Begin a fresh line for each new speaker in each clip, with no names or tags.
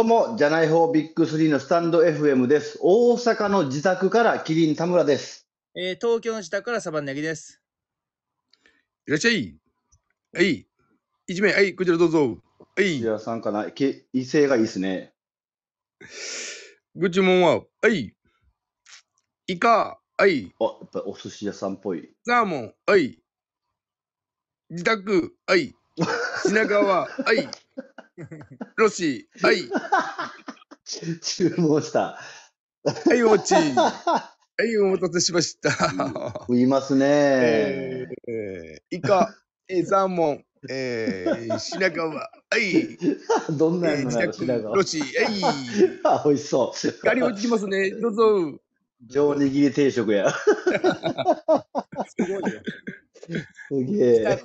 うも、じゃない方ビッグ3のスタンド FM です。大阪の自宅からキリン田村です。
東京の自宅からサバンナギです。
いらっしゃい。はい。一名、はい、こちらどうぞ。はい。
土屋さんかな、威勢がいいですね。
ご注文は、はい。イカ、はい。
やっぱお寿司屋さんっぽい。
サーモン、はい。自宅、はい。品川、はい。ロシ、はい。
注文した。
はい、お待ち。はい、お待たせしました。
食いますね。
イカ、サーモン、品川、はい。
どんなんの
自
やろ、品
宅、
川。
ロシ、はい。
美味しそう。
ガリ落ちてきますね。どうぞ。
上握り定食や。
すごいよ。
すげえ。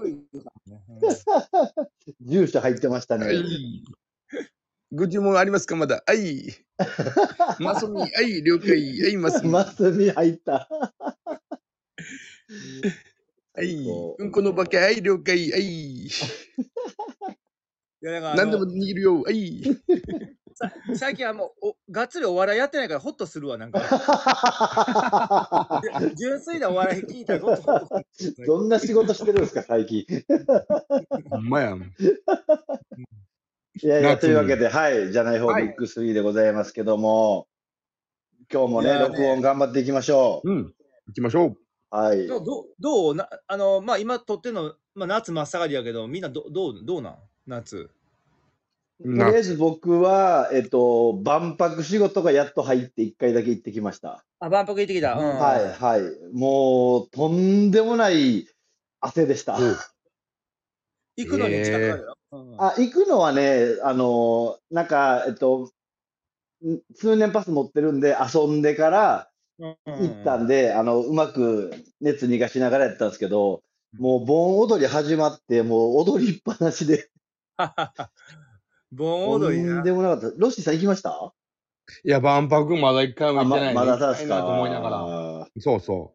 住所入ってましたね。
はい。ご注文ありますかまだ。はい。マスミ、はい、了解。はい、マスミ。
マスミ入った。
はい。うんこの化け、はい、了解。はい。
いやだから
何でも握るよ。はい。
最近はもうがっつりお笑いやってないからホッとするわ、なんか。純粋なお笑い聞いたらホッとする。
どんな仕事してるんですか、最近。
ほんまやん。
いやいや、というわけで、はい、じゃない方ビッグ3でございますけども、今日もね、録音頑張っていきましょ
う。うん。行きましょう。
はい。
どうまあ今撮ってんの、まあ夏真っ盛りやけど、みんなどうなん夏。
とりあえず僕は、万博仕事がやっと入って1回だけ行ってきました。
あ、万博行ってきた。うん。
はいはい。もう、とんでもない汗でした。
行くのに時間かかるよ。
行くのはね、なんか、通年パス持ってるんで、遊んでから行ったんで、うまく熱逃がしながらやったんですけど、もう盆踊り始まって、もう踊りっぱなしで。
盆踊りな。
とんでもなかった。ロッシーさん行きました？
いや、万博まだ一回も行ってない。
まだそうですか。
と思いながら。そうそう。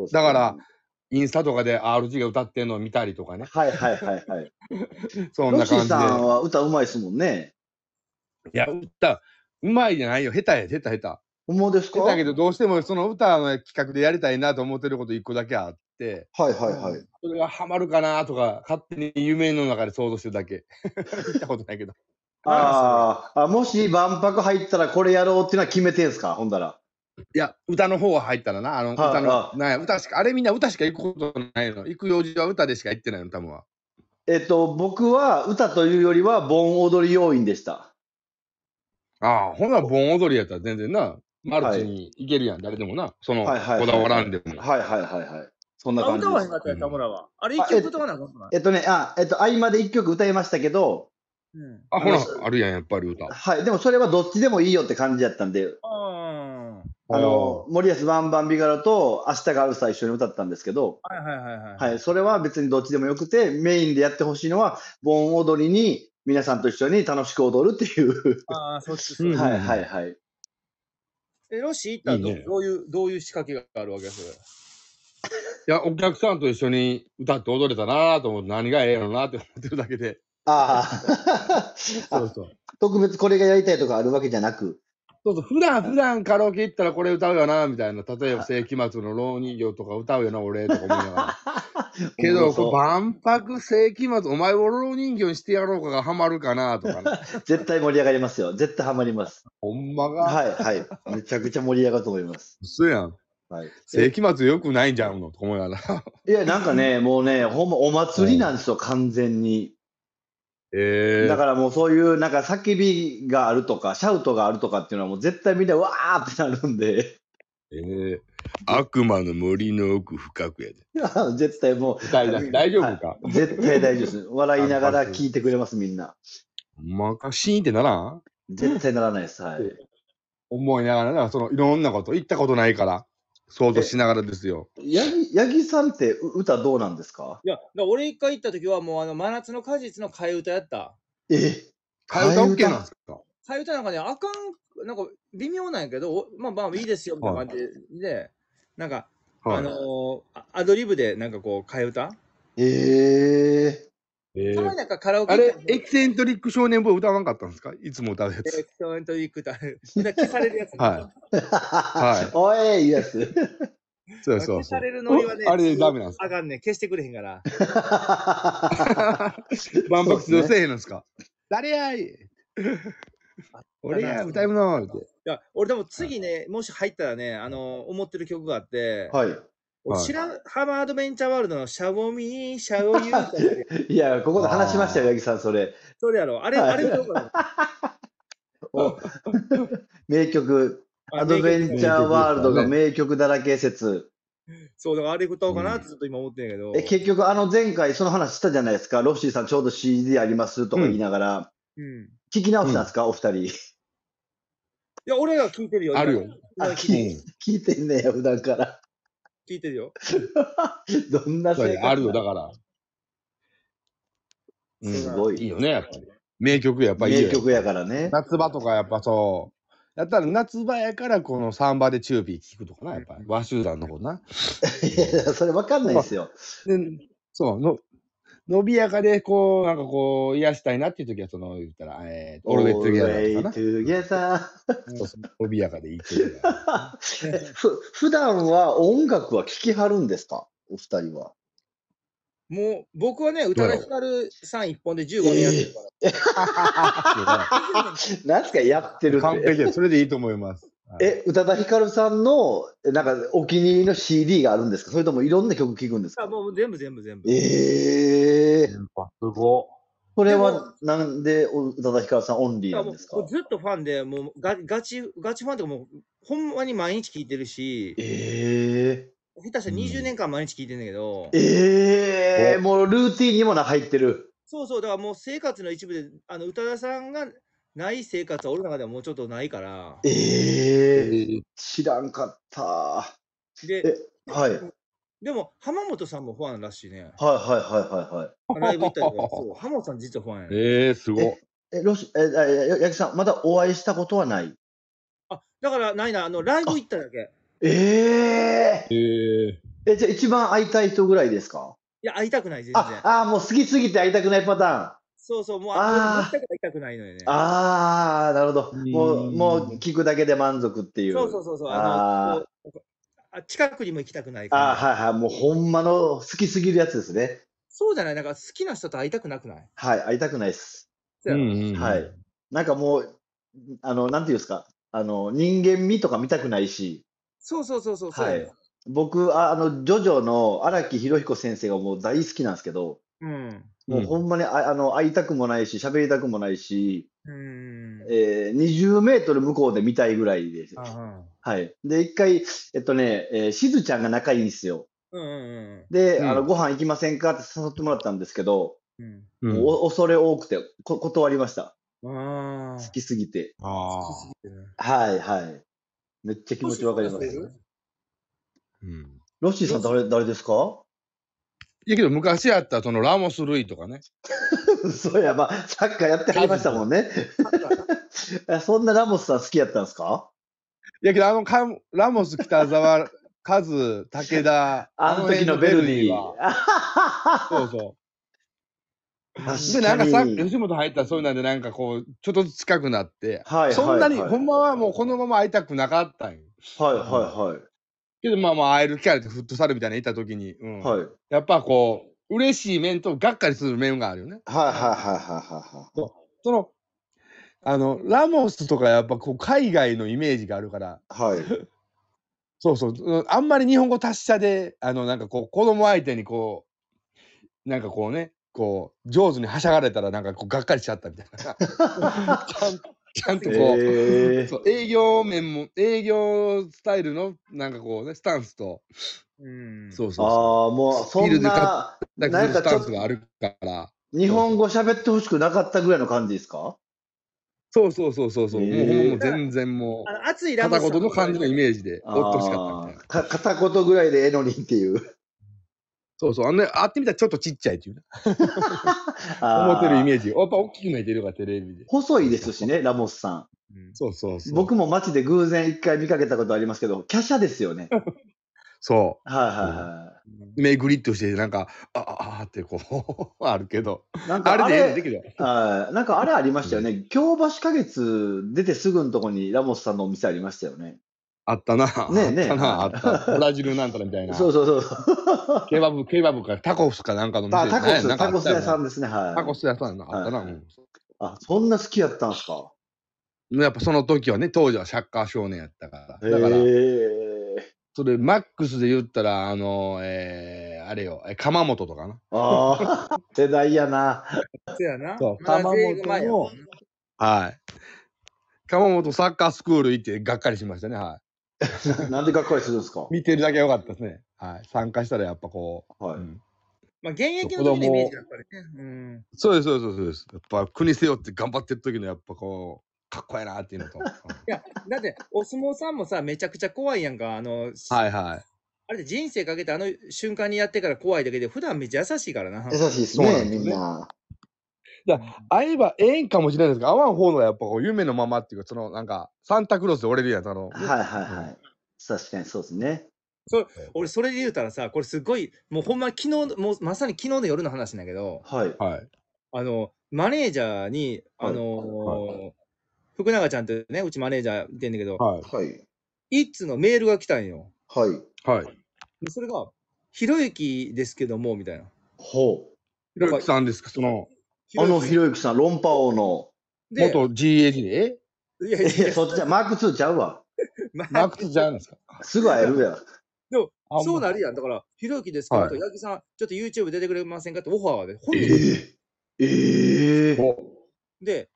だから、インスタとかで RG が歌ってんのを見たりとかね。
はいはいはいはい。
そんな感じで。
ロッシーさんは歌うまいですもんね。
いや、歌、うまいじゃないよ。下手。
ほんまですか？
下手だけど、どうしてもその歌の企画でやりたいなと思ってること一個だけあって。
はいはいはい。
それがハマるかなとか、勝手に夢の中で想像してるだけ。聞いたことないけど。
もし万博入ったらこれやろうっていうのは決めてんすか？ほんだら。
いや、歌の方は入ったらな、歌の、歌しか、あれみんな歌しか行くことないの。行く用事は歌でしか行ってないの、多分は。
僕は歌というよりは盆踊り要員でした。
ほな盆踊りやったら全然な、マルチに行けるやん、誰でもな。その、こだわらんでも。
はい。そんな感じです。
歌わへんかったや田村は。あれ一曲歌わなかった
合間で一曲歌いましたけど、
ほら、あるやん、やっぱり歌。
はい、でもそれはどっちでもいいよって感じやったんで、森保バンバンビガロと明日があるさ一緒に歌ったんですけど、はい、それは別にどっちでもよくて、メインでやってほしいのは、盆踊りに皆さんと一緒に楽しく踊るっていう。
そっち。
はい。
ロシ行ったらどういう仕掛けがあるわけそれ。
いや、お客さんと一緒に歌って踊れたなと思って、何がええのなって思ってるだけで。
そう。特別これがやりたいとかあるわけじゃなく。
そう、普段カラオケ行ったらこれ歌うよな、みたいな。例えば世紀末の蝋人形とか歌うよな、俺、とか思いながら。けど、万博世紀末、お前を蝋人形にしてやろうかがハマるかな、とかね。
絶対盛り上がりますよ。絶対ハマります。
ほんまが。
はい。めちゃくちゃ盛り上がると思います。
そうやん。世紀末よくないんじゃんの、と思いながら。
いや、なんかね、もうね、ほんまお祭りなんですよ、完全に。だからもうそういうなんか叫びがあるとか、シャウトがあるとかっていうのはもう絶対みんなわーってなるんで。
悪魔の森の奥深くや
で。絶対もう。
大丈夫か、
絶対大丈夫です。笑いながら聞いてくれます、みんな。
シーンってならん？
絶対ならないです。はい。
思いながら、いろんなこと、言ったことないから、想像しながらですよ。
八木さんって歌どうなんですか？
いや、俺一回行った時はもう真夏の果実の替え歌やった。
替え歌 OK なんですか？
替え歌なんかね、あかん、なんか微妙なんやけど、まあいいですよ、みたいな感じで、なんか、アドリブでなんかこう、替え歌たまになんかカラオケ
あれ
行ったら、
エキセントリック少年ボーイ歌わなかったんですか？いつも歌うや
エ
つ。
クソエントリックって消されるやつね。
はい。
おい、いいやつ。
そうそうそう。
消されるノリはね、
あれダメなんですか？
あかんねん。消してくれへんから。
万博出場せえへんのですか？誰やい俺や歌うのって。
いや、俺でも次ね、もし入ったらね、思ってる曲があって、
はい。
俺知らん、ハマーアドベンチャーワールドのシャオミー、シャオユーってやつや
いや、ここで話しましたよ、八木さん、それ。
それやろ。あれ、
はい
あれ歌おうかな。
お名曲、
あ
アドベンチャーワールドが名曲だらけ説。
そう、だからあれ歌おうかなってずっと今思ってんやけど。
結局、前回その話したじゃないですか。ロッシーさんちょうど CD ありますとか言いながら。聞き直したんですか、お二人。
いや、俺ら聞いてるよ。
あるよ。
聞いてんねや、普段から。
聞いてるよ。
どんな生活
あるよ、だから。
すごい。
いいよね、やっぱり。名曲やっぱりいいよ。
名曲やからね。
夏場とかやっぱそう。やったら夏場やからこのサンバでチューピー聞くとかな、やっぱり。和集団の方な。
いや、それわかんないですよ。
そう伸びやかで、こう、なんかこう、癒したいなっていう時は、言ったら、オールウェイトゥゲザーとかな。
トゥゲザ
ー。伸びやかでいいっていう。
普段は音楽は聴きはるんですか、お二人は。
もう、僕はね、宇多田ヒカルさん一本で15年やってるから。
なんすか、やってるって。
完璧や。それでいいと思います。
宇多田ヒカルさんの、なんか、お気に入りの CD があるんですか、それともいろんな曲聴くんですか？
もう全部。す
ごい。
これは、なんで宇多田ヒカルさんオンリーなんですか？
ずっとファンで、もうガチファンとかもう、ほんまに毎日聴いてるし、下手したら20年間毎日聴いてんだけど、
もうルーティンにも入ってる。
そう、だからもう生活の一部で、宇多田さんがない生活は俺の中ではもうちょっとないから。
知らんかった。
で、
はい。
でも、浜本さんもファンらしいね。
はい。
ライブ行ったりとか、そう、浜本さん実はファンやね。
すごい。
八木さん、まだお会いしたことはない？
だからないな、ライブ行っただけ。
じゃあ一番会いたい人ぐらいですか？
いや、会いたくない、全然。
もう好きすぎて会いたくないパターン。
そう、もう全く会いたくないのよね。
なるほど。もう聞くだけで満足っていう。
そう。近くにも行きたくないから。
もうほんまの好きすぎるやつですね。
そうじゃない、なんか好きな人と会いたくなくない？
はい、会いたくないです。
はい 。
なんかもう、なんていうんですか、人間味とか見たくないし。
そう。
はい。僕、ジョジョの荒木博彦先生がもう大好きなんですけど、もうほんまに会いたくもないし、喋りたくもないし、20メートル向こうで見たいぐらいです。はい。で、一回、しずちゃんが仲いいんですよ。で、ご飯行きませんかって誘ってもらったんですけど、もう恐れ多くて断りました。好きすぎて。はい。めっちゃ気持ちわかります。ロッシーさん誰ですか？
いやけど昔やったそのラモス・ルイとかね。
そうや、サッカーやってはりましたもんね。そんなラモスさん好きやったんですか？
いやけどラモス、北沢、カズ、武田、
の時のベルディ
は。そう。で、なんかさっき吉本入ったらそういうなんで、なんかこう、ちょっとずつ近くなって、そんなに、ほんまはもうこのまま会いたくなかったんよ。
はい。
けど会える機会でフットサルみたいなの行った時に、やっぱこう、嬉しい面とがっかりする面があるよね。その、ラモスとかやっぱこう海外のイメージがあるから、そう、あんまり日本語達者で、なんかこう、子供相手にこう、なんかこうね、こう、上手にはしゃがれたらなんかこう、がっかりしちゃったみたいな。ちゃんとこう、そう営業面も、営業スタイルのなんかこうね、スタンスと、
もうそんな、
なんかスタンスがあるから。
日本語喋ってほしくなかったぐらいの感じですか？
そう。もう全然もう、
熱いラモス
片言の感じのイメージで、おっとしかったみたいな。
片言ぐらいでええのにっていう。
そう。会ってみたらちょっとちっちゃいっていうね。思ってるイメージ。やっぱ大きく見えてるから、テレビで。
細いですしね、ラモスさん。
そう。
僕も街で偶然一回見かけたことありますけど、華奢ですよね。
そう。 目グリッとして、なんか、あってこう、あるけど。
なんか
あれでええねんできるよ。
なんかあれありましたよね。京橋花月出てすぐのとこにラモスさんのお店ありましたよね。
あったな。
ねえねえ。
あった。ブラジルなんたらみたいな。
そうそうそう。
ケバブかタコスかなんかの店
タコス屋さんですね。はい。
タコス屋さんあったな。
そんな好きやったんすか。
やっぱその時はね、当時はサッカー少年やったから。だから、それ、マックスで言ったら、あれよ、鎌本とかな。
世代やな。
そうやな。
そう、鎌本の、はい。鎌本サッカースクール行ってがっかりしましたね、はい。
なんでがっかりするんですか。
見てるだけよかったですね。はい。参加したらやっぱこう。はい。
まあ、現役の時のイメージやっぱりね。
そうです。やっぱ国背負って頑張ってる時のやっぱこう、かっこいいなっていうのと。い
や、だって、お相撲さんもさ、めちゃくちゃ怖いやんか。
はい。
あれで人生かけて瞬間にやってから怖いだけで、普段めっちゃ優しいからな。
優しいですね、みんな。
会えばええんかもしれないですけど、会わん方のやっぱ夢のままっていうか、そのなんか、サンタクロースで折れるやん、
はい。確かにそうですね。
俺、それで言うたらさ、これすごい、もうほんま昨日、もうまさに昨日の夜の話なんだけど、
はい。
マネージャーに、福永ちゃんってね、うちマネージャーいてんだけど、一通のメールが来たんよ。それが、ひろゆきですけども、みたいな。
ひろゆきさんですか、ひろ
ゆきさん、論破王の。
元 GAG で
いや、そっちじゃ、マーク2ちゃうわ。
マーク2ちゃうんですか。
すぐ会えるやん。
でも、そうなるやん。だから、ひろゆきですけど、八木さん、ちょっと YouTube 出てくれませんかってオファーで、本人で、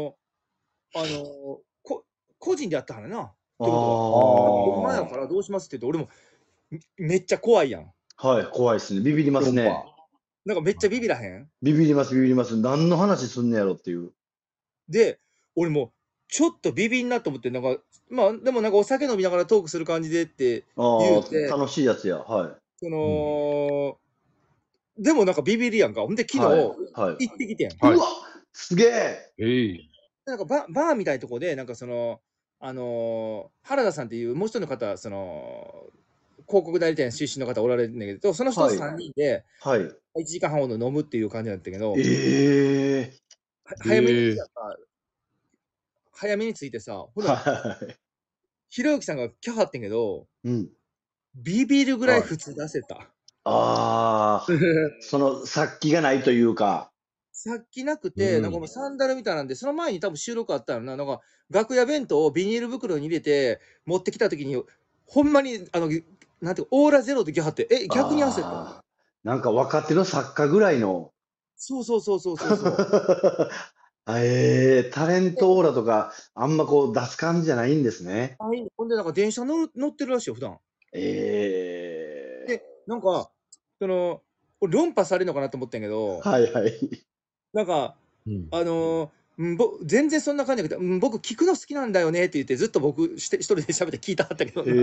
個人でやったからな。ってことは。お前やからどうしますって言って、俺もめっちゃ怖いやん。
はい、怖いっすね。ビビりますね。
なんかめっちゃビビらへん？
ビビります。何の話すんねやろっていう。
で、俺もちょっとビビんなと思って、なんか、まあ、でもなんかお酒飲みながらトークする感じでって言うて。
楽しいやつや。はい。
でもなんかビビりやんか。ほんで昨日、行ってきてん。
うわすげえ。
なんかバーみたいなとこで、なんか原田さんっていうもう一人の方、広告代理店出身の方おられるんだけど、その人3人で、1時間半ほど飲むっていう感じだったけど、早めに着いてさ、ほら、ひろゆきさんが来はってんけど、ビビるぐらい普通出せた。
その殺気がないというか。
殺気なくて、なんかもうサンダルみたいなんで、その前に多分収録あったよな。なんか楽屋弁当をビニール袋に入れて持ってきたときに、ほんまになんていうかオーラゼロで来はって、逆に焦った。
なんか若手の作家ぐらいの。
そう。
タレントオーラとかあんまこう出す感じじゃないんですね。
ほんでなんか電車乗ってるらしいよ普段。でなんか俺論破されるのかなと思ったんやけど。なんか全然そんな感じじゃなくて、僕聞くの好きなんだよねって言ってずっと僕一人で喋って聞いたはったけど。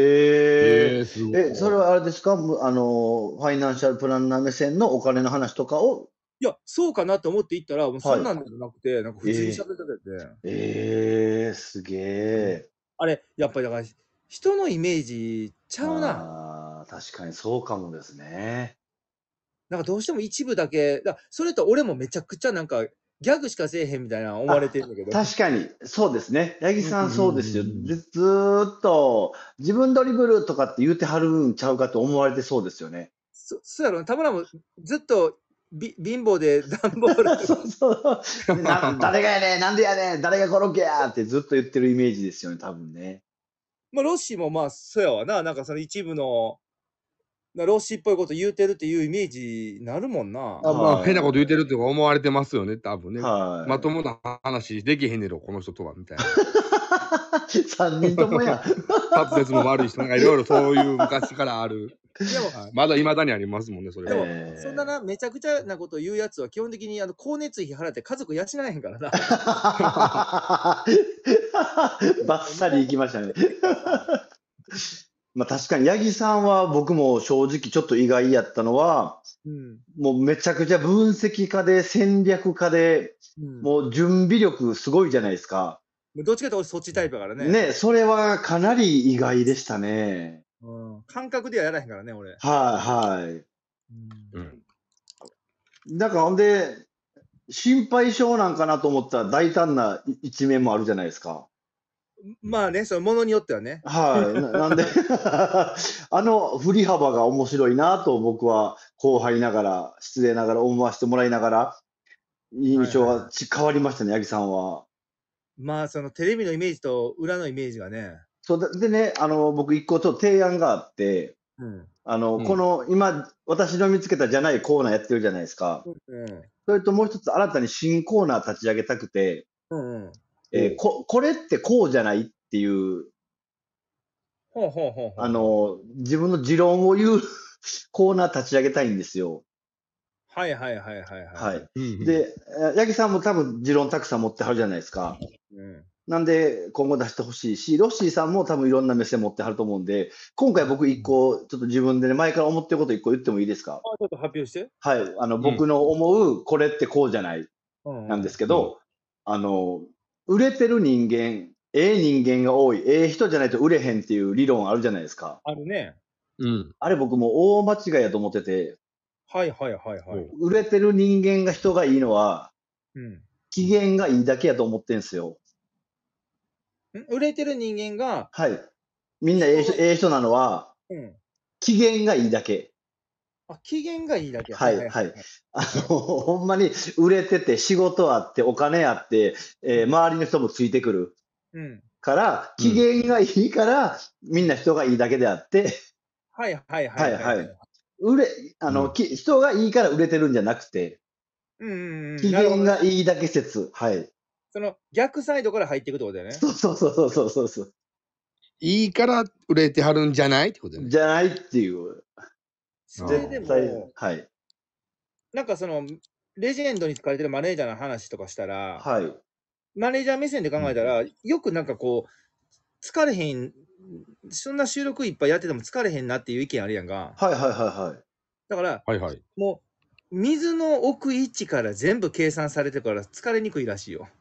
それはあれですか、ファイナンシャルプランナー目線のお金の話とかを。 いや、そうかなと思って行ったら、もうそんなんじゃなくて、なんか普通に喋って
て。すげえ。
あれ、やっぱりだから、人のイメージちゃうな。
確かにそうかもですね。
なんかどうしても一部だけ、それと俺もめちゃくちゃなんか、ギャグしかせえへんみたいな思われてるんだけど。
確かに、そうですね。八木さんそうですよ。ずーっと、自分ドリブルとかって言うてはるんちゃうかと思われてそうですよね。
そうやろ、田村もずっと、貧乏で段ボール。
誰がやねん、なんでやねん、誰がコロッケやってずっと言ってるイメージですよね、多分ね。
まあ、ロッシーもまあ、そうやわな。なんかその一部の、ロッシーっぽいこと言うてるっていうイメージになるもんな。
変なこと言うてるって思われてますよね、多分ね。まともな話できへんねろ、この人とは、みたいな。
3人ともや。
滑舌も悪い人、なんかいろいろそういう昔からある。でもまだ未だにありますもんね、それは。
でも、そんなな、めちゃくちゃなことを言うやつは、基本的に光熱費払って家族養えへんからな。
バッサリいきましたね。まあ確かに、八木さんは僕も正直ちょっと意外やったのは、もうめちゃくちゃ分析家で戦略家で、もう準備力すごいじゃないですか。
どっちかというとそっちタイプだからね。
ね、それはかなり意外でしたね。
感覚ではやらへんからね、俺。
はいはい。
うん。
だからほんで、心配性なんかなと思ったら大胆な一面もあるじゃないですか。
まあね、そのものによってはね。
はい。なんで、振り幅が面白いなと僕は後輩ながら、失礼ながら思わせてもらいながら、印象が変わりましたね、八木さんは。
まあ、そのテレビのイメージと裏のイメージがね。
そうでね、僕一個ちょっと提案があって、この今、私の見つけたじゃないコーナーやってるじゃないですか。それともう一つ新たに新コーナー立ち上げたくて、これってこうじゃないっていう、自分の持論を言うコーナー立ち上げたいんですよ。
はい。
で、八木さんも多分持論たくさん持ってはるじゃないですか。なんで今後出してほしいし、ロッシーさんも多分いろんな目線持ってはると思うんで、今回僕一個、ちょっと自分でね、前から思ってること一個言ってもいいですか？
ちょっと発表して。
はい。僕の思う、これってこうじゃない、なんですけど、売れてる人間、人間が多い、人じゃないと売れへんっていう理論あるじゃないですか。
あるね。
あれ僕も大間違いやと思ってて、売れてる人間が人がいいのは、機嫌がいいだけやと思ってんすよ。
売れてる人間が、
はい。みんなええ人なのは、機嫌がいいだけ。
機嫌がいいだけ。
はい。ほんまに売れてて、仕事あって、お金あって、周りの人もついてくる。から、機嫌がいいから、みんな人がいいだけであって、人がいいから売れてるんじゃなくて、機嫌がいいだけ説。はい。
その逆サイドから入っていくってことだよね。
そう。
いいから売れてはるんじゃないってことだよね。
じゃないっていう。
それでも、なんかその、レジェンドに使われてるマネージャーの話とかしたら、マネージャー目線で考えたら、よくなんかこう、疲れへん、そんな収録いっぱいやってても疲れへんなっていう意見あるやんか。だから、もう、水の置く位置から全部計算されてるから疲れにくいらしいよ。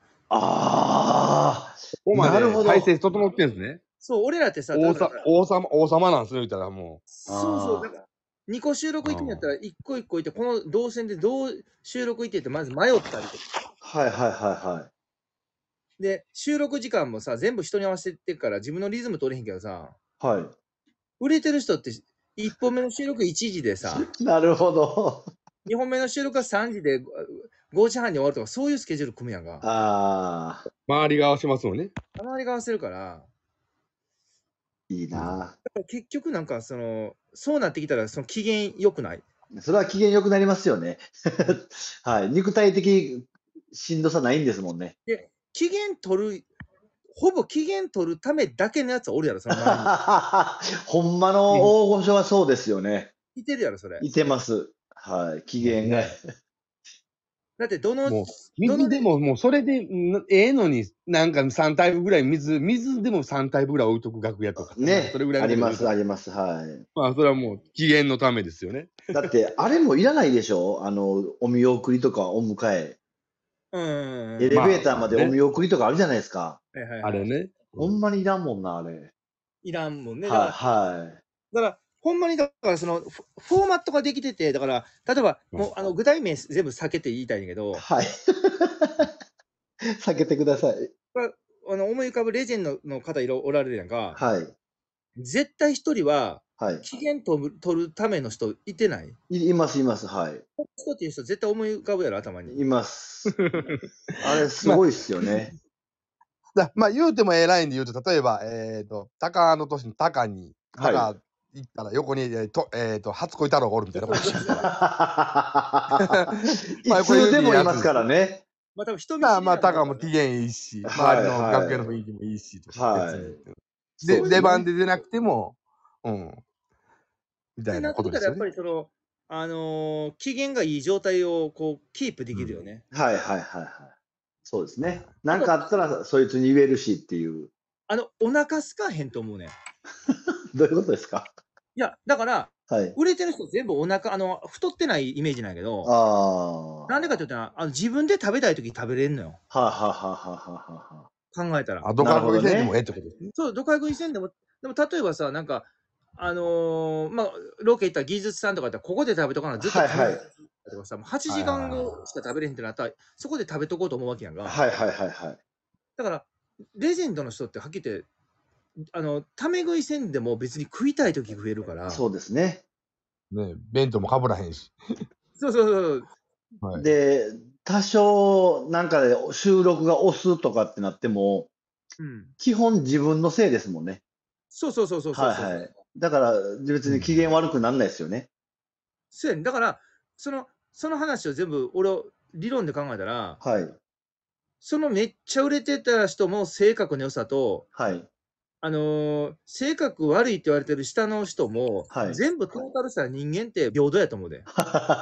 なるほど。
体制整ってんですね。
そう、俺らってさ、
王様なんすよ、言ったらもう。
そう。だから2個収録行くんやったら、1個1個行って、この動線でどう収録行ってって、まず迷ったりとか。で、収録時間もさ、全部人に合わせてるから、自分のリズム取れへんけどさ、売れてる人って、1本目の収録1時でさ、
なるほど。
2本目の収録が3時で、5時半に終わるとか、そういうスケジュール組むやんか。
周りが合わせますもんね。
周りが合わせるから。
いいな。
結局なんかそうなってきたらその機嫌良くない？
それは機嫌良くなりますよね。肉体的しんどさないんですもんね。
で、ほぼ機嫌取るためだけのやつおるやろ、その周り
に。ほんまの大御所はそうですよね。
いてるやろ、それ。
いてます。機嫌が。
だって
水でももうそれでのになんか3タイプぐらい水でも3タイプぐらい置いとく楽屋とか
ね。
それぐらい
あります。はい。
まあそれはもう機嫌のためですよね。
だってあれもいらないでしょ、お見送りとかお迎え。エレベーターまでお見送りとかあるじゃないですか。
あれね。
ほんまにいらんもんな、あれ。
いらんもんね。
だ
からほんまにフォーマットができてて、だから例えばもう具体名全部避けて言いたいんだけど、
避けてください。
思い浮かぶレジェンドの方おられるやんか。絶対一人は機嫌取るための人いてない？
います。人
っていう人絶対思い浮かぶやろ、頭に。
います。あれすごいっすよね。
まあ言うてもラインで言うと、例えば高の年の高に行ったら横に初恋太郎がおるみたいなことですから。
いつでもいますからね。
まあ多分人見
知りまあ高も機嫌いいし、周りの楽屋の雰囲気もいいしとか。で出番で出なくてもみたいなことですよね。
やっぱり機嫌がいい状態をこうキープできるよね。
そうですね。なんかあったらそいつに言えるしっていう。
お腹すかへんと思うね。
どういうことですか？
いや、だから、売れてる人全部お腹、太ってないイメージなんやけど、なんでかって言ったら、自分で食べたいとき食べれんのよ。考えたら。
どか食いせんでもええってことですね。
そう、どか食いせんでも、でも例えばさ、なんか、 まあ、ロケ行ったら技術さんとかだったら、ここで食べとかなずっと
はいはい。
とかさ、もう8時間後しか食べれへんってなったら、そこで食べとこうと思うわけやんが。
はいはいはいはい。
だから、レジェンドの人ってはっきり言って、タメ食いせんでも別に食いたい時食えるから。
そうですね。
ね、弁当もかぶらへんし。
そうそうそう。
はい。
で、多少なんかで収録が押すとかってなっても、
うん。
基本自分のせいですもんね。
そうそうそうそうそうそう。
はいはい。だから別に機嫌悪くなんないですよね。
そうやね。だから、その話を全部俺を理論で考えたら、
はい。
そのめっちゃ売れてた人も性格の良さと、
はい。
性格悪いって言われてる下の人も、
はい。
全部トータルしたら人間って平等やと思うで。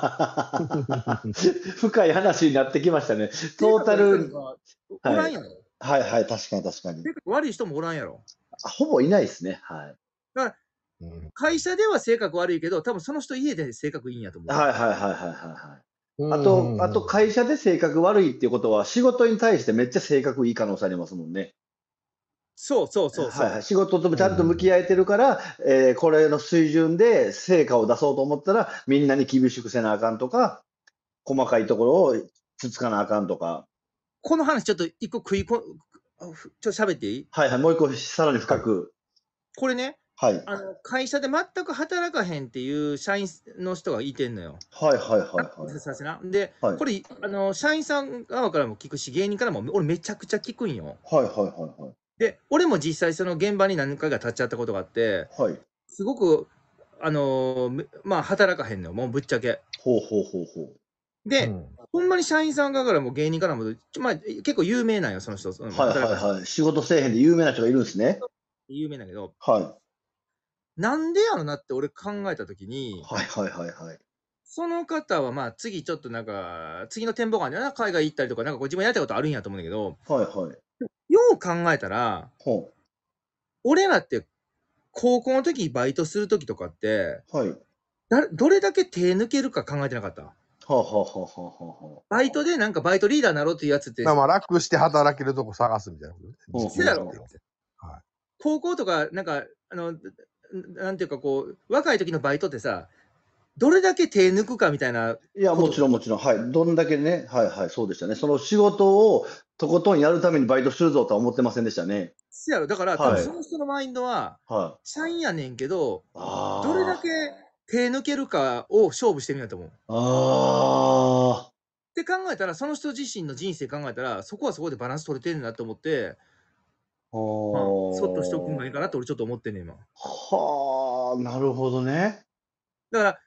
深い話になってきましたね。トータル。
性格悪い人がおらんやろ。
はいはい、確かに確かに。
性格悪い人もおらんやろ。
ほぼいないですね。はい。
だから、会社では性格悪いけど、多分その人家で性格いいんやと思う。
はいはいはいはいはい。あと会社で性格悪いっていうことは、仕事に対してめっちゃ性格いい可能性ありますもんね。
そうそうそうそう。
はいはい。仕事とちゃんと向き合えてるから、これの水準で成果を出そうと思ったら、みんなに厳しくせなあかんとか、細かいところをつつかなあかんとか。
この話ちょっと一個ちょっと喋っていい？
はいはい。もう一個さらに深く。
これね、
はい。
会社で全く働かへんっていう社員の人がいてんのよ。
はいはいはいはい。
させな。で、
はい
これ、社員さん側からも聞くし、芸人からも俺めちゃくちゃ聞くんよ。
はいはいはいはい。
で、俺も実際その現場に何回か立ち会ったことがあって、
はい。
すごく、まあ、働かへんのよ、もうぶっちゃけ。
ほうほうほうほう。
で、ほんまに社員さん側からも芸人からも、まあ、結構有名なんよ、その人。
はいはいはい。仕事せえへんで有名な人がいるんですね。
有名だけど、
はい。
なんでやろなって俺考えたときに、
はいはいはいはい。
その方はまあ次ちょっとなんか、次の展望がな、海外行ったりとか、なんかこう自分やりたいことあるんやと思うんだけど、
はいはい。
よう考えたら、
ほ
俺らって高校の時バイトする時とかって、
う。はい。は
どれだけ手抜けるか考えてなかった？
あはあはあはあは
バイトでなんかバイトリーダーになろうっていうやつって、
まあ楽して働けるとこ探すみたいなことね。
ほう
そうやろ。
はい。
高校とか、なんか、なんていうかこう、若い時のバイトってさ、どれだけ手抜くかみたいな。
いや、もちろんもちろん。はい。どんだけね。はいはい。そうでしたね。その仕事をとことんやるためにバイトするぞとは思ってませんでしたね。
そうやろ。だから、多分その人のマインドは、
はい。
社員やねんけど、
あ
どれだけ手抜けるかを勝負してみようと思う。っ
あ。
て考えたら、その人自身の人生考えたら、そこはそこでバランス取れてるなと思って、そっとしておくのがいいかなって俺ちょっと思ってんねん、今。
はあ、なるほどね。
だから、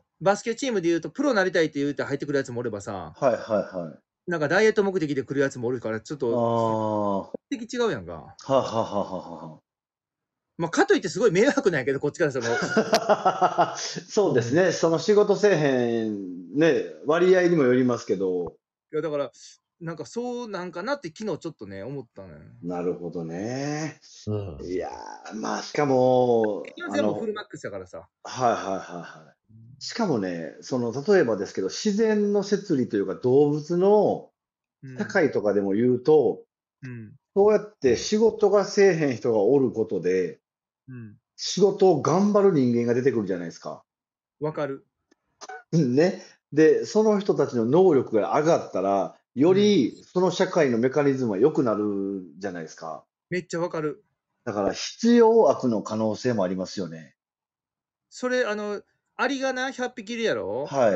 バスケチームで言うと、プロになりたいって言うて入ってくるやつもおればさ、
はいはいはい。
なんかダイエット目的で来るやつもおるから、ちょっ
あ
と、
あ。
目的違うやんか。
はあはあはあはあは
まあ、かといってすごい迷惑なんやけど、こっちからしたら。
あ。そうですね。その仕事せえへん、ね、割合にもよりますけど。
いや、だから、なんかそうなんかなって昨日ちょっとね、思ったのよ。
なるほどね。
うん。
いやー、まあ、しかも、
今全部フルマックスだからさ。
はいはいはいはい。しかもね、例えばですけど、自然の摂理というか動物の社会とかでも言うと、
うん。
そうやって仕事がせえへん人がおることで、
うん。
仕事を頑張る人間が出てくるじゃないですか。
わかる。
ね。で、その人たちの能力が上がったら、よりその社会のメカニズムは良くなるじゃないですか。
めっちゃわかる。
だから必要悪の可能性もありますよね。
それ、アリがな、100匹いるやろ？
はい。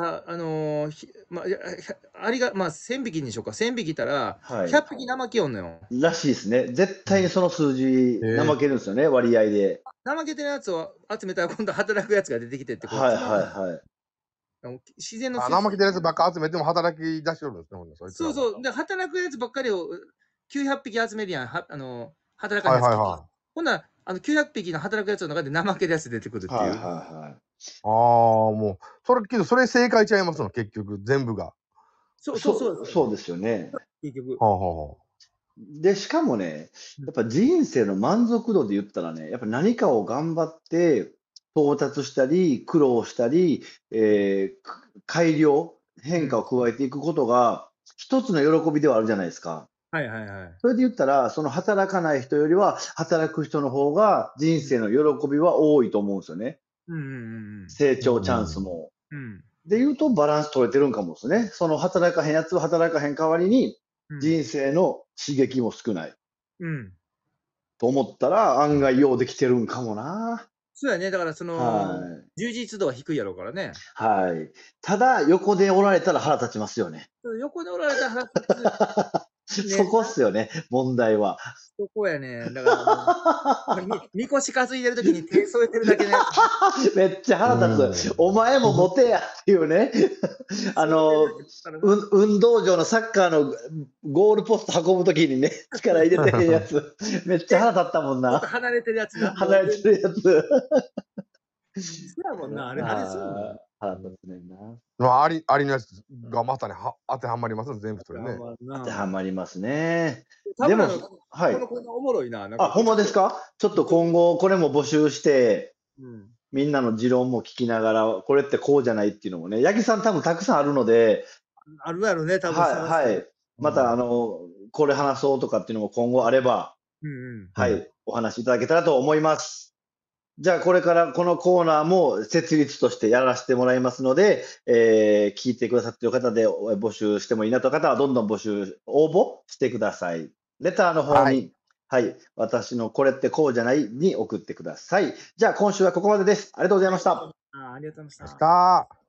アリが、まあ、1000匹にしようか。1000匹いたら、
はい。
100匹怠けよんのよ。
らしいですね。絶対にその数字、
へえ
怠けるんですよね、割合で。
怠けてるやつを集めたら今度働くやつが出てきてって、こう、
はいはいはい。
自然の
生きてるやつばっか集めても働き出しよるんですね、ほんでそいつらは。
そうそう。で、働くやつばっかりを900匹集めるやん。働か
は
ないいやつ。
は
ほんなら、900匹の働くやつの中で怠けるやつ出てくるっていう。
はいはいはい。
い。ああ、もう、それ正解ちゃいますの、結局、全部が。
そうですよね。
結局。
はあは
で、しかもね、やっぱ人生の満足度で言ったらね、やっぱ何かを頑張って到達したり、苦労したり、改良、変化を加えていくことが、一つの喜びではあるじゃないですか。
はいはいはい。
それで言ったら、その働かない人よりは、働く人の方が人生の喜びは多いと思うんですよね。
うんうんうん
成長チャンスも。
うん。
で言うとバランス取れてるんかもですね。その働かへんやつは働かへん代わりに、人生の刺激も少ない。
うん。
と思ったら、案外ようできてるんかもな。
そうやね。だからその、
はい。
充実度は低いやろうからね。
はい。ただ、横でおられたら腹立ちますよね。
横でおられたら腹立つ。
そこっすよね、問題は。
そこやね。だからみこし担いでるときに手添えてるだけね。
めっちゃ腹立つ。お前も持てやっていうね。運動場のサッカーのゴールポスト運ぶときにね、力入れてへんやつ。めっちゃ腹立ったもん
ちょっと
な。
離れてるやつな。
離れてるやつ。
そうやもんな。あれそうやもんな。
腹立つねんな。
まあ、ありのやつがまたね、当てはまりますね、全部それね。
当てはまりますね。
でも、
はい。
このコーナーおもろいな。
あ、ほんまですか？ちょっと今後これも募集して、
うん
みんなの持論も聞きながら、これってこうじゃないっていうのもね、八木さん多分たくさんあるので、
あるやろね、多分。
はい、はい。また、これ話そうとかっていうのも今後あれば、はい、お話しいただけたらと思います。じゃあ、これからこのコーナーも設立としてやらせてもらいますので、聞いてくださっている方で募集してもいいなという方は、どんどん応募してください。レターの方に、はい、私のこれってこうじゃないに送ってください。じゃあ、今週はここまでです。ありがとうございました。
ありがとうございました。